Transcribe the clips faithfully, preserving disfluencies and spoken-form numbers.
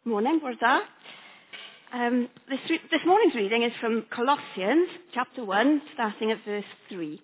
Morning, Borda. Um, this, re- this morning's reading is from Colossians chapter one, starting at verse three.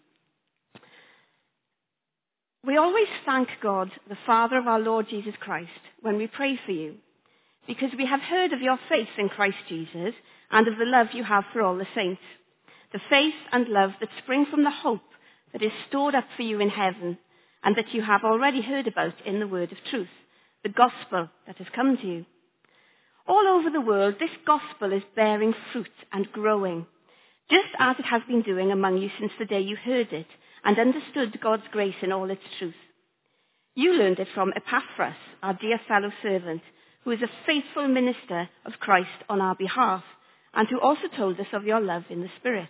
We always thank God, the Father of our Lord Jesus Christ, when we pray for you, because we have heard of your faith in Christ Jesus and of the love you have for all the saints, the faith and love that spring from the hope that is stored up for you in heaven, and that you have already heard about in the word of truth, the gospel that has come to you. All over the world, this gospel is bearing fruit and growing, just as it has been doing among you since the day you heard it and understood God's grace in all its truth. You learned it from Epaphras, our dear fellow servant, who is a faithful minister of Christ on our behalf, and who also told us of your love in the Spirit.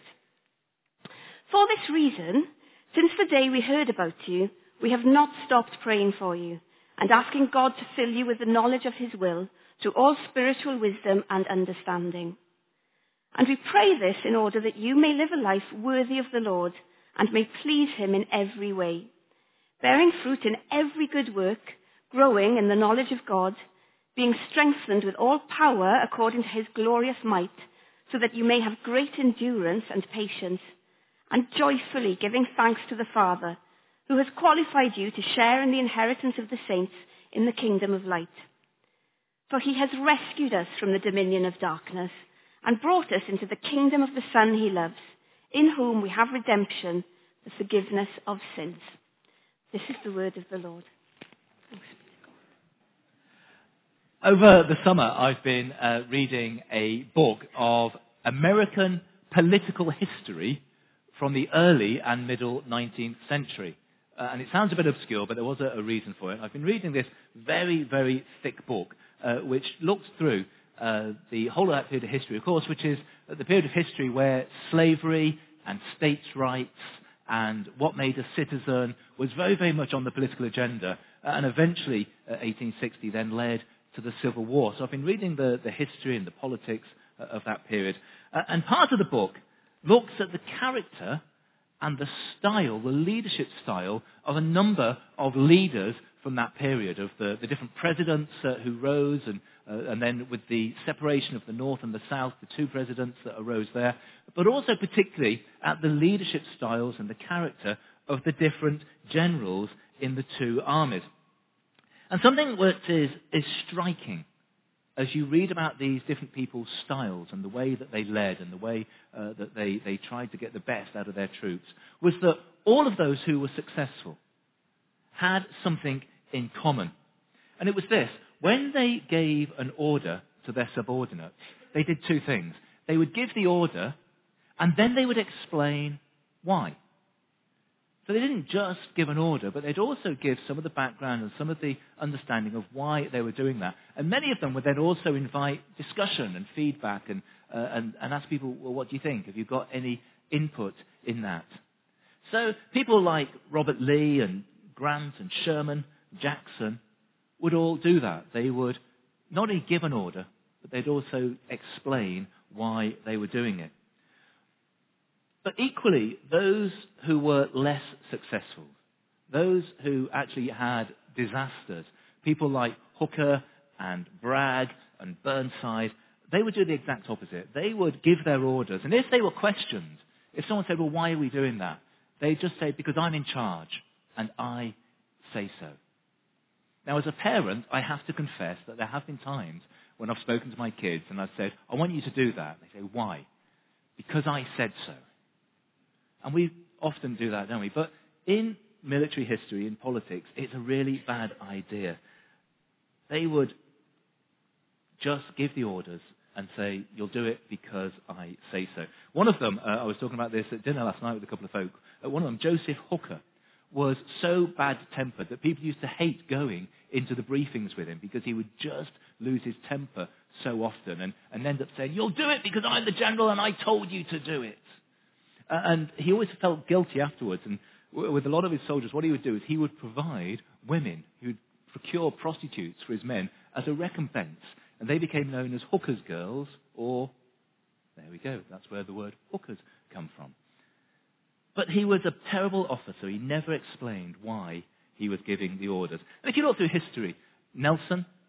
For this reason, since the day we heard about you, we have not stopped praying for you and asking God to fill you with the knowledge of his will, to all spiritual wisdom and understanding. And we pray this in order that you may live a life worthy of the Lord and may please him in every way, bearing fruit in every good work, growing in the knowledge of God, being strengthened with all power according to his glorious might, so that you may have great endurance and patience, and joyfully giving thanks to the Father, who has qualified you to share in the inheritance of the saints in the kingdom of light. For he has rescued us from the dominion of darkness and brought us into the kingdom of the Son he loves, in whom we have redemption, the forgiveness of sins. This is the word of the Lord. Thanks be to God. Over the summer, I've been uh, reading a book of American political history from the early and middle nineteenth century. Uh, and it sounds a bit obscure, but there was a, a reason for it. I've been reading this very, very thick book, uh, which looks through uh, the whole of that period of history, of course, which is the period of history where slavery and states' rights and what made a citizen was very, very much on the political agenda. Uh, and eventually, uh, eighteen sixty then led to the Civil War. So I've been reading the, the history and the politics uh, of that period. Uh, and part of the book looks at the character and the style, the leadership style of a number of leaders from that period, of the, the different presidents uh, who rose, and, uh, and then with the separation of the North and the South, the two presidents that arose there, but also particularly at the leadership styles and the character of the different generals in the two armies. And something that is, is striking as you read about these different people's styles and the way that they led and the way uh, that they, they tried to get the best out of their troops, was that all of those who were successful had something in common. And it was this: when they gave an order to their subordinates, they did two things. They would give the order, and then they would explain why. So they didn't just give an order, but they'd also give some of the background and some of the understanding of why they were doing that. And many of them would then also invite discussion and feedback and, uh, and, and ask people, well, what do you think? Have you got any input in that? So people like Robert Lee and Grant and Sherman, Jackson, would all do that. They would not only give an order, but they'd also explain why they were doing it. But equally, those who were less successful, those who actually had disasters, people like Hooker and Bragg and Burnside, they would do the exact opposite. They would give their orders, and if they were questioned, if someone said, well, why are we doing that? They'd just say, because I'm in charge, and I say so. Now, as a parent, I have to confess that there have been times when I've spoken to my kids and I've said, I want you to do that. They say, why? Because I said so. And we often do that, don't we? But in military history, in politics, it's a really bad idea. They would just give the orders and say, you'll do it because I say so. One of them, uh, I was talking about this at dinner last night with a couple of folk, uh, one of them, Joseph Hooker, was so bad-tempered that people used to hate going into the briefings with him because he would just lose his temper so often and, and end up saying, you'll do it because I'm the general and I told you to do it. Uh, and he always felt guilty afterwards. And w- with a lot of his soldiers, what he would do is he would provide women. He would procure prostitutes for his men as a recompense. And they became known as hookers' girls, or, there we go, that's where the word hookers come from. But he was a terrible officer. He never explained why he was giving the orders. And if you look through history, Nelson,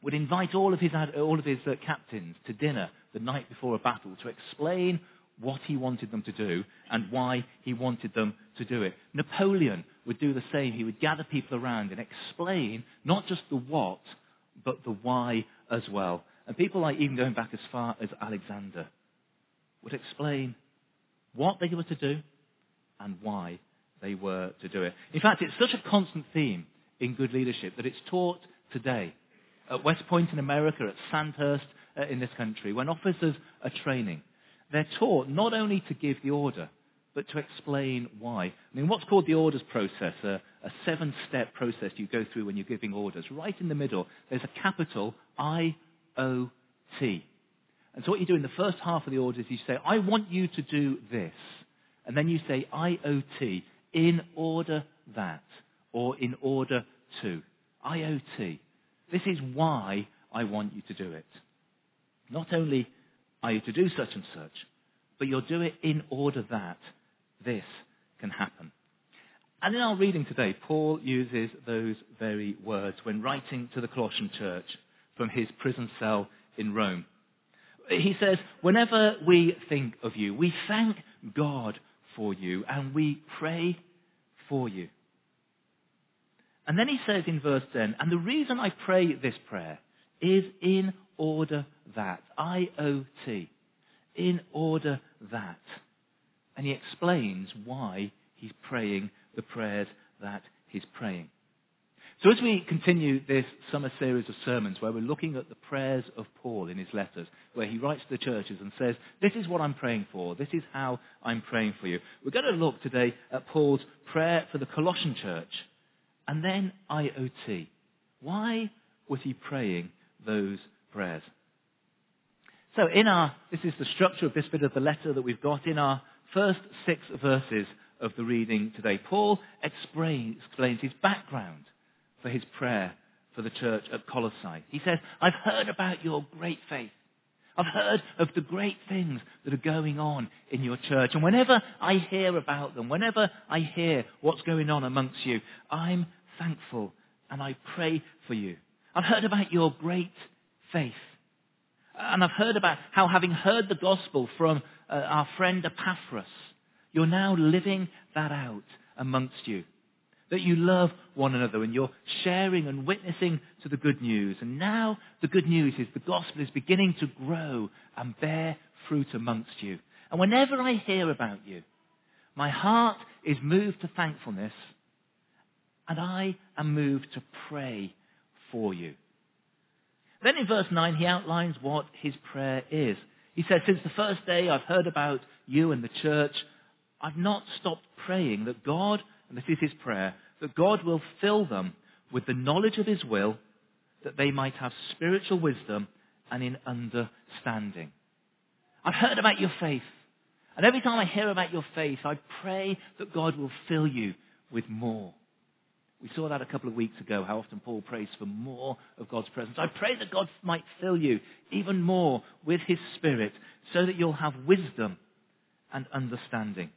would invite all of his, all of his uh, captains to dinner the night before a battle to explain what he wanted them to do and why he wanted them to do it. Napoleon would do the same. He would gather people around and explain not just the what, but the why as well. And people like even going back as far as Alexander would explain what they were to do and why they were to do it. In fact, it's such a constant theme in good leadership that it's taught today at West Point in America, at Sandhurst uh, in this country, when officers are training. They're taught not only to give the order, but to explain why. I mean, what's called the orders process, a, a seven-step process you go through when you're giving orders. Right in the middle, there's a capital I O T. And so what you do in the first half of the order is you say, I want you to do this. And then you say I O T, in order that, or in order to. I O T. This is why I want you to do it. Not only are you to do such and such, but you'll do it in order that this can happen. And in our reading today, Paul uses those very words when writing to the Colossian church from his prison cell in Rome. He says, whenever we think of you, we thank God for you and we pray for you. And then he says in verse ten, and the reason I pray this prayer is in order that. I O T. In order that. And he explains why he's praying the prayers that he's praying. So as we continue this summer series of sermons where we're looking at the prayers of Paul in his letters, where he writes to the churches and says, this is what I'm praying for, this is how I'm praying for you. We're going to look today at Paul's prayer for the Colossian church, and then I O T. Why was he praying those prayers? So in our, this is the structure of this bit of the letter that we've got. In our first six verses of the reading today, Paul explains, explains his background for his prayer for the church at Colossae. He says, I've heard about your great faith. I've heard of the great things that are going on in your church. And whenever I hear about them, whenever I hear what's going on amongst you, I'm thankful and I pray for you. I've heard about your great faith. And I've heard about how, having heard the gospel from uh, our friend Epaphras, you're now living that out amongst you. That you love one another and you're sharing and witnessing to the good news. And now the good news is the gospel is beginning to grow and bear fruit amongst you. And whenever I hear about you, my heart is moved to thankfulness and I am moved to pray for you. Then in verse nine, he outlines what his prayer is. He says, since the first day I've heard about you and the church, I've not stopped praying that God, and this is his prayer, that God will fill them with the knowledge of his will, that they might have spiritual wisdom and in understanding. I've heard about your faith. And every time I hear about your faith, I pray that God will fill you with more. We saw that a couple of weeks ago, how often Paul prays for more of God's presence. I pray that God might fill you even more with his Spirit so that you'll have wisdom and understanding.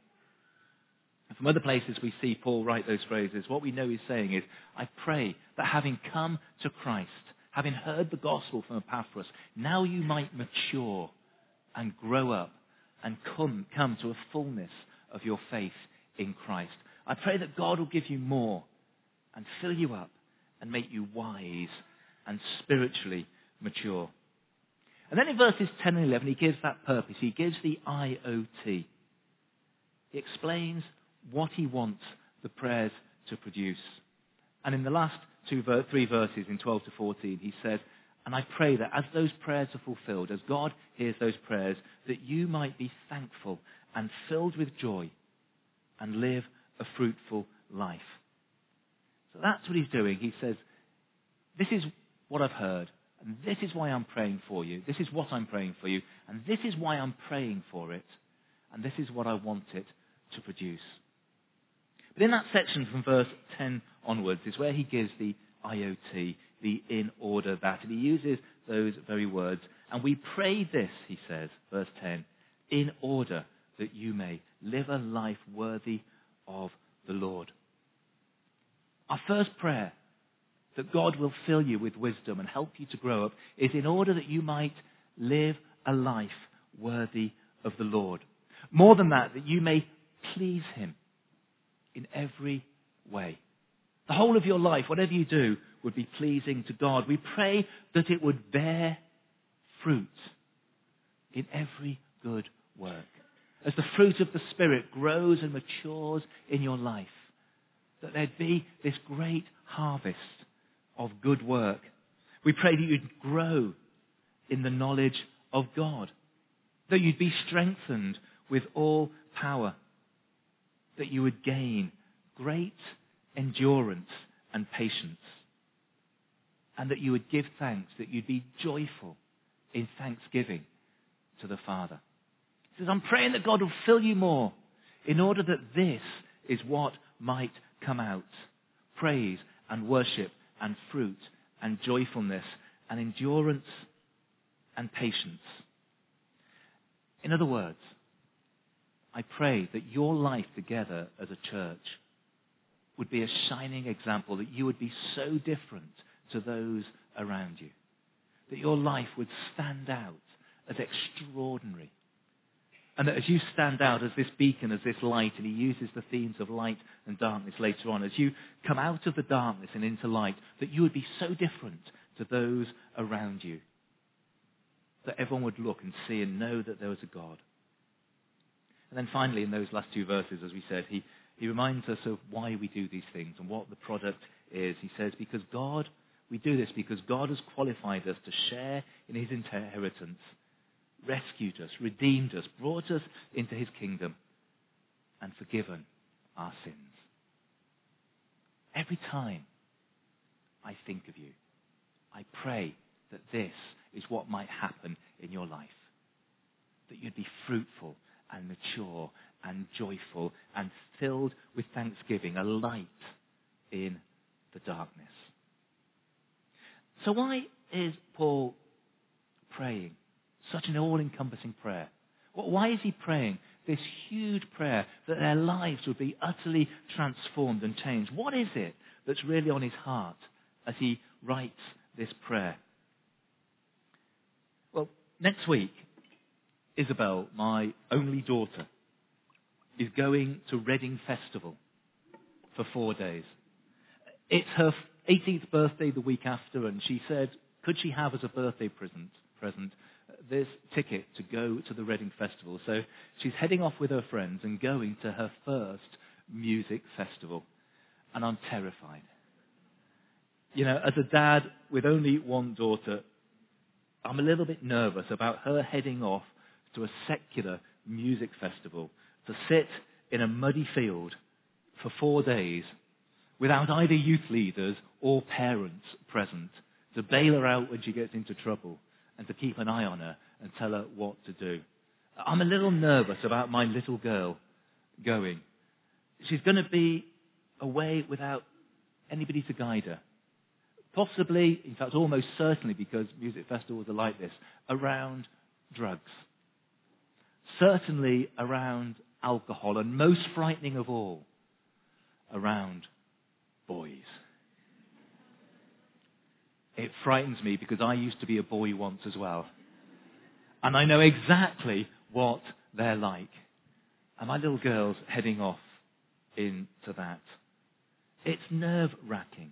And from other places we see Paul write those phrases. What we know he's saying is, I pray that having come to Christ, having heard the gospel from Epaphras, now you might mature and grow up and come, come to a fullness of your faith in Christ. I pray that God will give you more and fill you up and make you wise and spiritually mature. And then in verses ten and eleven, he gives that purpose. He gives the I O T. He explains what he wants the prayers to produce. And in the last two, three verses, in twelve to fourteen, he says, and I pray that as those prayers are fulfilled, as God hears those prayers, that you might be thankful and filled with joy and live a fruitful life. So that's what he's doing. He says, this is what I've heard, and this is why I'm praying for you. This is what I'm praying for you, and this is why I'm praying for it, and this is what I want it to produce. But in that section from verse ten onwards is where he gives the I O T, the in order that, and he uses those very words. And we pray this, he says, verse ten, in order that you may live a life worthy of the Lord. Our first prayer that God will fill you with wisdom and help you to grow up, is in order that you might live a life worthy of the Lord. More than that, that you may please him in every way. The whole of your life, whatever you do, would be pleasing to God. We pray that it would bear fruit in every good work. As the fruit of the Spirit grows and matures in your life, that there'd be this great harvest of good work. We pray that you'd grow in the knowledge of God, that you'd be strengthened with all power, that you would gain great endurance and patience, and that you would give thanks, that you'd be joyful in thanksgiving to the Father. He says, I'm praying that God will fill you more in order that this is what might come out. Praise and worship and fruit and joyfulness and endurance and patience. In other words, I pray that your life together as a church would be a shining example, that you would be so different to those around you, that your life would stand out as extraordinary, and that as you stand out as this beacon, as this light, and he uses the themes of light and darkness later on, as you come out of the darkness and into light, that you would be so different to those around you, that everyone would look and see and know that there was a God. And then finally, in those last two verses, as we said, he, he reminds us of why we do these things and what the product is. He says, because God, we do this because God has qualified us to share in his inheritance, rescued us, redeemed us, brought us into his kingdom, and forgiven our sins. Every time I think of you, I pray that this is what might happen in your life. That you'd be fruitful and mature and joyful and filled with thanksgiving, a light in the darkness. So why is Paul praying such an all-encompassing prayer? Well, why is he praying this huge prayer that their lives would be utterly transformed and changed? What is it that's really on his heart as he writes this prayer? Well, next week, Isabel, my only daughter, is going to Reading Festival for four days. It's her eighteenth birthday the week after, and she said, could she have as a birthday present, present this ticket to go to the Reading Festival? So she's heading off with her friends and going to her first music festival. And I'm terrified. You know, as a dad with only one daughter, I'm a little bit nervous about her heading off to a secular music festival to sit in a muddy field for four days without either youth leaders or parents present to bail her out when she gets into trouble and to keep an eye on her and tell her what to do. I'm a little nervous about my little girl going. She's going to be away without anybody to guide her. Possibly, in fact almost certainly, because music festivals are like this, around drugs. Certainly around alcohol, and most frightening of all, around boys. It frightens me because I used to be a boy once as well. And I know exactly what they're like. And my little girl's heading off into that. It's nerve-wracking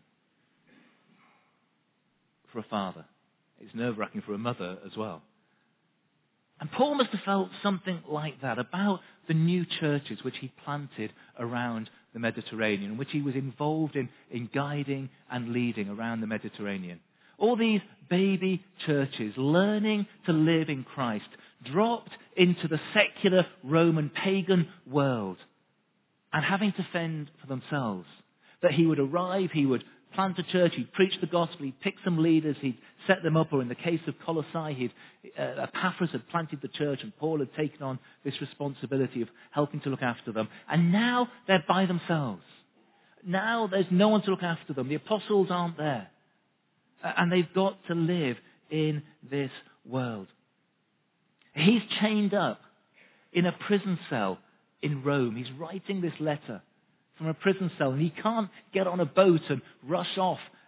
for a father. It's nerve-wracking for a mother as well. And Paul must have felt something like that about the new churches which he planted around the Mediterranean, which he was involved in, in guiding and leading around the Mediterranean. All these baby churches learning to live in Christ, dropped into the secular Roman pagan world and having to fend for themselves. That he would arrive, he would plant a church, he'd preach the gospel, he'd pick some leaders, he'd set them up, or in the case of Colossae, he'd, uh, Epaphras had planted the church and Paul had taken on this responsibility of helping to look after them. And now they're by themselves. Now there's no one to look after them. The apostles aren't there. Uh, and they've got to live in this world. He's chained up in a prison cell in Rome. He's writing this letter from a prison cell, and he can't get on a boat and rush off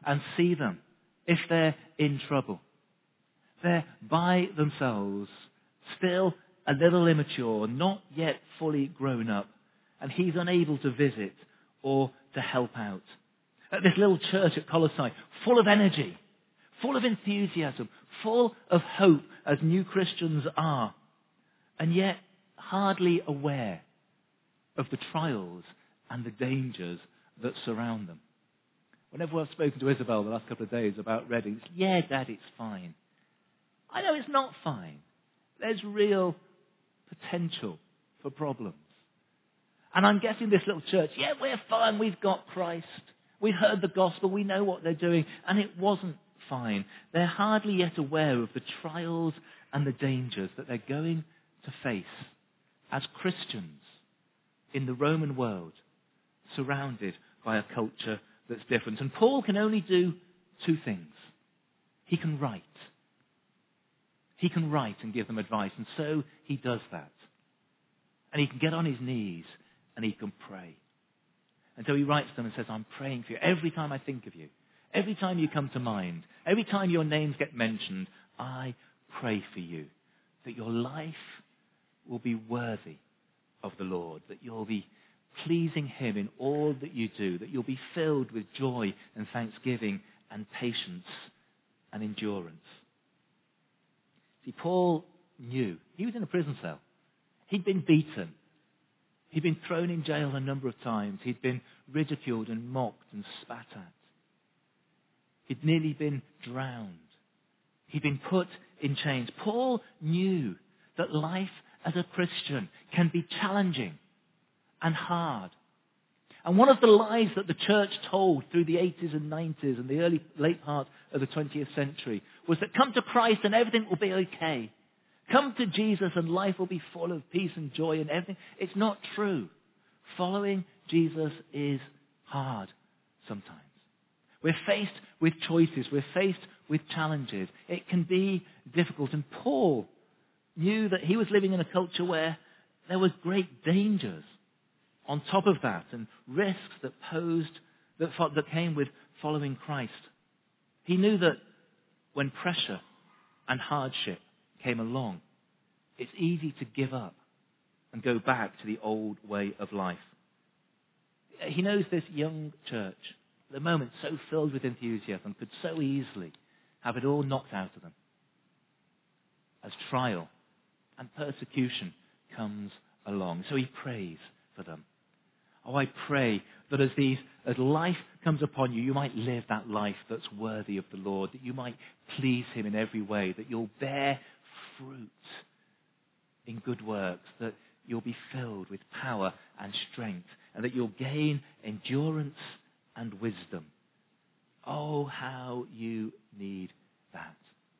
and see them if they're in trouble. They're by themselves, still a little immature, not yet fully grown up, and he's unable to visit or to help out. At this little church at Colossae, full of energy, full of enthusiasm, full of hope as new Christians are, and yet hardly aware of the trials and the dangers that surround them. Whenever I've spoken to Isabel the last couple of days about Reading, it's, yeah, Dad, it's fine. I know it's not fine. There's real potential for problems. And I'm guessing this little church, yeah, we're fine, we've got Christ. We've heard the gospel, we know what they're doing, and it wasn't fine. They're hardly yet aware of the trials and the dangers that they're going to face as Christians in the Roman world, surrounded by a culture that's different. And Paul can only do two things. He can write. He can write and give them advice, and so he does that. And he can get on his knees and he can pray. And so he writes to them and says, I'm praying for you every time I think of you. Every time you come to mind, every time your names get mentioned, I pray for you that your life will be worthy of the Lord, that you'll be pleasing him in all that you do, that you'll be filled with joy and thanksgiving and patience and endurance. See, Paul knew. He was in a prison cell. He'd been beaten. He'd been thrown in jail a number of times. He'd been ridiculed and mocked and spat at. He'd nearly been drowned. He'd been put in chains. Paul knew that life as a Christian can be challenging and hard. And one of the lies that the church told through the eighties and nineties and the early, late part of the twentieth century was that come to Christ and everything will be okay. Come to Jesus and life will be full of peace and joy and everything. It's not true. Following Jesus is hard sometimes. We're faced with choices. We're faced with challenges. It can be difficult. And Paul knew that he was living in a culture where there was great dangers on top of that and risks that posed, that, that came with following Christ. He knew that when pressure and hardship came along, it's easy to give up and go back to the old way of life. He knows this young church, at the moment so filled with enthusiasm, could so easily have it all knocked out of them as trial and persecution comes along. So he prays for them. Oh, I pray that as these, as life comes upon you, you might live that life that's worthy of the Lord, that you might please him in every way, that you'll bear fruit in good works, that you'll be filled with power and strength, and that you'll gain endurance and wisdom. Oh, how you need that.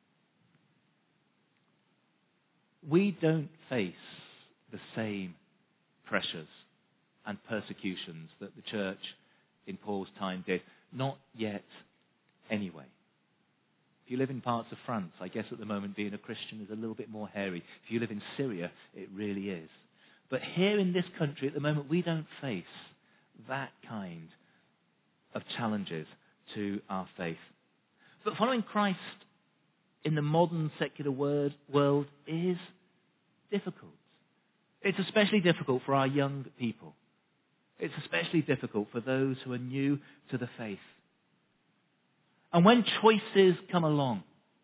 We don't face the same pressures and persecutions that the church in Paul's time did. Not yet anyway. If you live in parts of France, I guess at the moment being a Christian is a little bit more hairy. If you live in Syria, it really is. But here in this country at the moment, we don't face that kind of challenges to our faith. But following Christ in the modern secular word, world is difficult. It's especially difficult for our young people. It's especially difficult for those who are new to the faith. And when choices come along,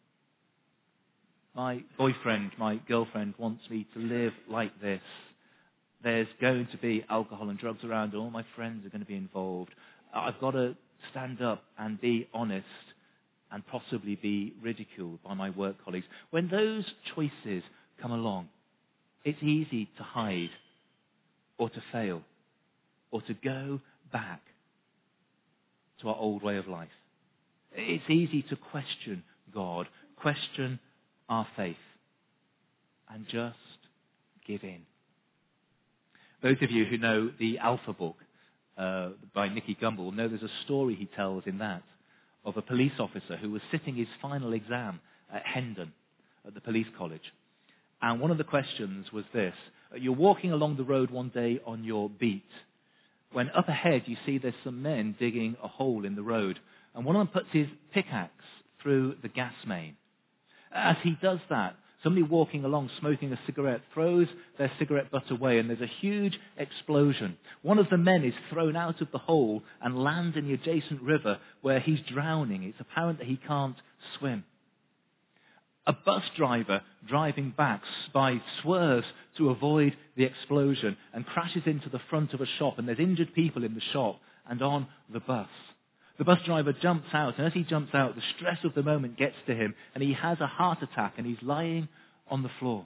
my boyfriend, my girlfriend wants me to live like this. There's going to be alcohol and drugs around, and all my friends are going to be involved. I've got to stand up and be honest and possibly be ridiculed by my work colleagues. When those choices come along, it's easy to hide or to fail or to go back to our old way of life. It's easy to question God, question our faith, and just give in. Those of you who know the Alpha book uh, by Nicky Gumbel know there's a story he tells in that of a police officer who was sitting his final exam at Hendon at the police college. And one of the questions was this: you're walking along the road one day on your beat, when up ahead you see there's some men digging a hole in the road. and one of them puts his pickaxe through the gas main. As he does that, somebody walking along smoking a cigarette throws their cigarette butt away, and there's a huge explosion. One of the men is thrown out of the hole and lands in the adjacent river where he's drowning. It's apparent that he can't swim. A bus driver driving back by swerves to avoid the explosion and crashes into the front of a shop, and there's injured people in the shop and on the bus. The bus driver jumps out, and as he jumps out, the stress of the moment gets to him, and he has a heart attack, and he's lying on the floor.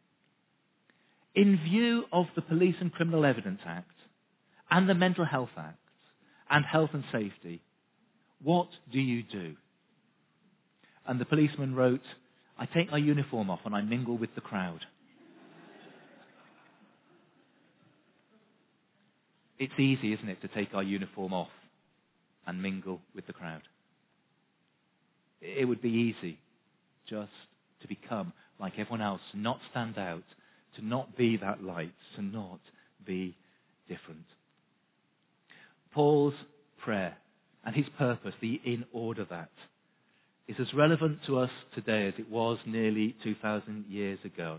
In view of the Police and Criminal Evidence Act and the Mental Health Act and Health and Safety, what do you do? And the policeman wrote, I take my uniform off and I mingle with the crowd. It's easy, isn't it, to take our uniform off and mingle with the crowd. It would be easy just to become like everyone else, to not stand out, to not be that light, to not be different. Paul's prayer and his purpose, the in order that, is as relevant to us today as it was nearly two thousand years ago.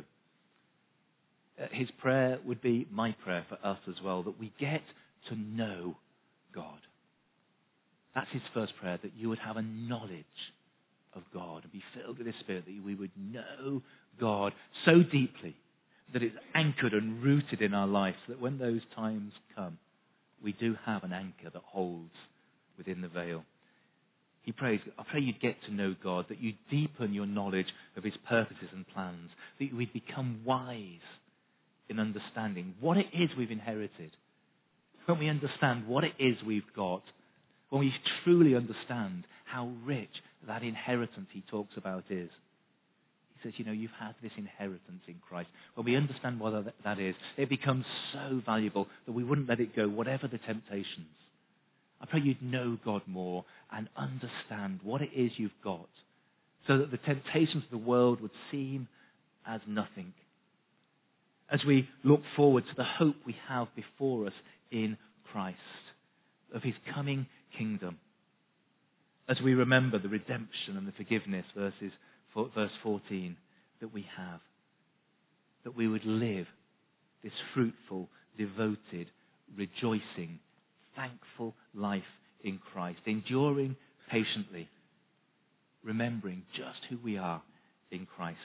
His prayer would be my prayer for us as well, that we get to know God. That's his first prayer, that you would have a knowledge of God and be filled with his Spirit, that we would know God so deeply that it's anchored and rooted in our life, so that when those times come, we do have an anchor that holds within the veil. He prays, I pray you'd get to know God, that you'd deepen your knowledge of his purposes and plans, that we'd become wise in understanding what it is we've inherited. When we understand what it is we've got, when we truly understand how rich that inheritance he talks about is. He says, you know, you've had this inheritance in Christ. When we understand what that is, it becomes so valuable that we wouldn't let it go, whatever the temptations. I pray you'd know God more and understand what it is you've got, so that the temptations of the world would seem as nothing. As we look forward to the hope we have before us in Christ, of his coming kingdom, as we remember the redemption and the forgiveness, verses, verse fourteen, that we have, that we would live this fruitful, devoted, rejoicing, thankful life in Christ, enduring patiently, remembering just who we are in Christ.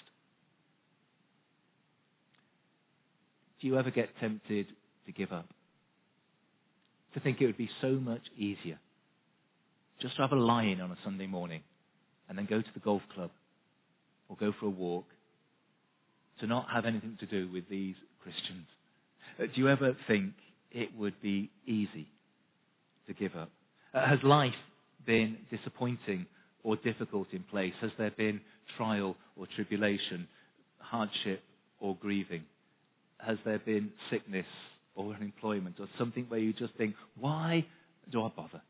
Do you ever get tempted to give up? To think it would be so much easier just to have a lie-in on a Sunday morning and then go to the golf club or go for a walk, to not have anything to do with these Christians? Uh, do you ever think it would be easy to give up? Uh, has life been disappointing or difficult in place? Has there been trial or tribulation, hardship or grieving? Has there been sickness or unemployment, or something where you just think, why do I bother?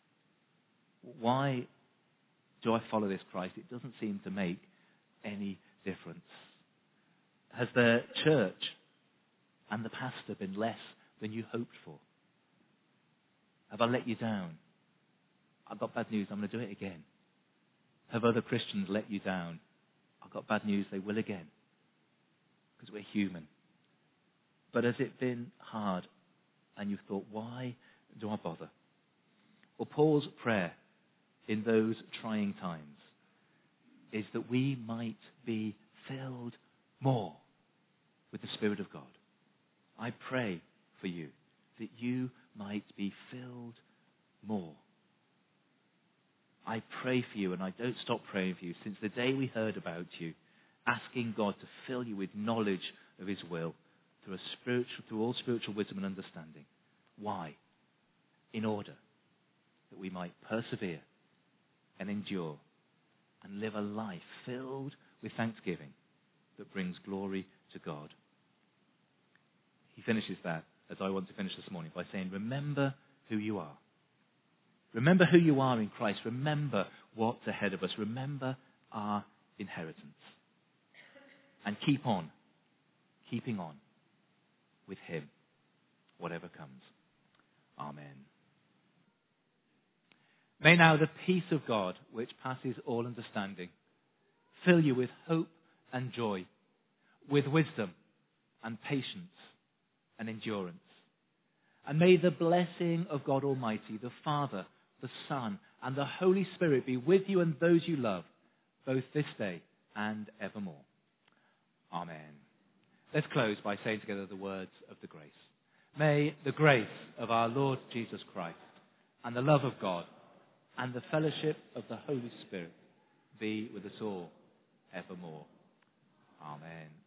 Why do I follow this Christ? It doesn't seem to make any difference. Has the church and the pastor been less than you hoped for? Have I let you down? I've got bad news, I'm going to do it again. Have other Christians let you down? I've got bad news, they will again. Because we're human. But has it been hard and you've thought, why do I bother? Well, Paul's prayer in those trying times is that we might be filled more with the Spirit of God. I pray for you that you might be filled more. I pray for you, and I don't stop praying for you since the day we heard about you, asking God to fill you with knowledge of his will, through a spiritual, through all spiritual wisdom and understanding. Why? In order that we might persevere and endure and live a life filled with thanksgiving that brings glory to God. He finishes that, as I want to finish this morning, by saying, remember who you are. Remember who you are in Christ. Remember what's ahead of us. Remember our inheritance. And keep on, keeping on with him, whatever comes. Amen. May now the peace of God, which passes all understanding, fill you with hope and joy, with wisdom and patience and endurance. And may the blessing of God Almighty, the Father, the Son, and the Holy Spirit be with you and those you love, both this day and evermore. Amen. Let's close by saying together the words of the grace. May the grace of our Lord Jesus Christ and the love of God and the fellowship of the Holy Spirit be with us all evermore. Amen.